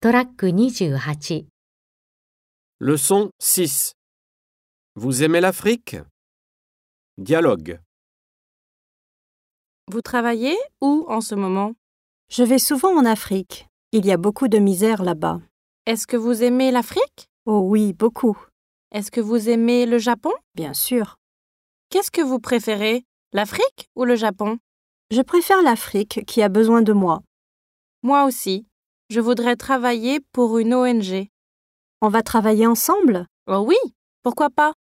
トラック28。 Leçon 6. Vous aimez l'Afrique? Dialogue. Vous travaillez où en ce moment? Je vais souvent en Afrique. Il y a beaucoup de misère là-bas. Est-ce que vous aimez l'Afrique? Oh oui, beaucoup. Est-ce que vous aimez le Japon? Bien sûr. Qu'est-ce que vous préférez, l'Afrique ou le Japon? Je préfère l'Afrique qui a besoin de moi. Moi aussi. Je voudrais travailler pour une ONG. On va travailler ensemble? Oh oui, pourquoi pas?